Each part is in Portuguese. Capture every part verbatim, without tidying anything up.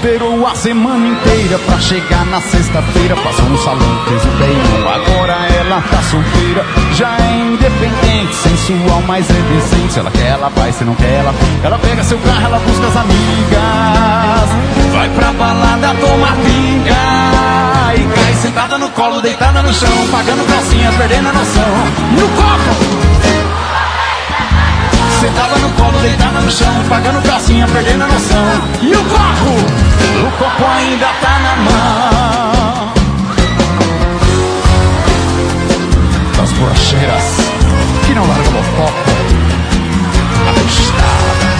Esperou a semana inteira pra chegar na sexta-feira. Passou no salão, fez o bem. Agora ela tá solteira, já é independente, sensual, mas é decente. Se ela quer, ela vai, se não quer, ela fica. Ela pega seu carro, ela busca as amigas, vai pra balada, toma pinga e cai sentada no colo, deitada no chão, pagando calcinha, perdendo a noção. E o copo? Sentada no colo, deitada no chão, pagando calcinha, perdendo a noção. E o copo? O copo ainda tá na mão das borracheiras que não largam o copo, abastadas.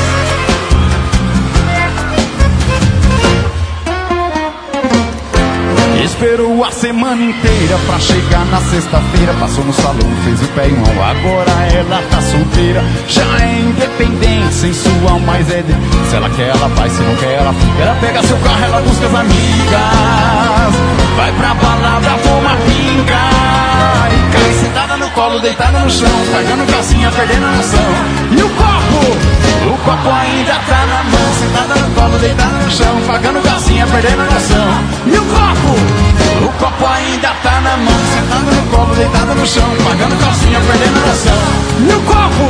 Esperou a semana inteira pra chegar na sexta-feira. Passou no salão, fez o pé em mão. Agora ela tá solteira, já é independente, sensual, mas é de... Se ela quer, ela vai, se não quer, ela fica. Ela pega seu carro, ela busca as amigas, vai pra balada, toma pinga e cai sentada no colo, deitada no chão, pagando calcinha, perdendo a noção. E o copo? O copo ainda tá na mão. Sentada no colo, deitada no chão, pagando calcinha, perdendo a noção. E o copo? O copo ainda tá na mão. Sentada no colo, deitada no chão, pagando calcinha, perdendo a noção. E o copo?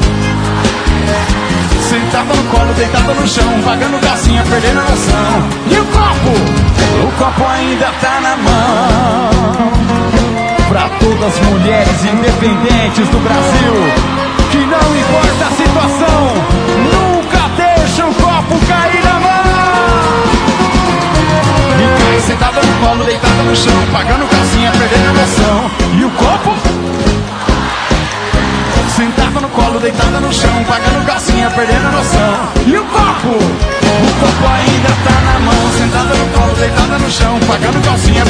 Sentada no colo, deitada no chão, pagando calcinha, perdendo a noção. E o copo? O copo ainda tá na mão. Pra todas as mulheres independentes do Brasil, que não importa a situação, nunca deixa o copo cair na mão. E cai sentada no colo, deitada no chão, pagando calcinha, perdendo a noção. E o copo? Sentada no colo, deitada no chão, pagando calcinha, perdendo a noção. E o copo? O copo ainda tá na mão. Sentada no colo, deitada no chão, pagando calcinha,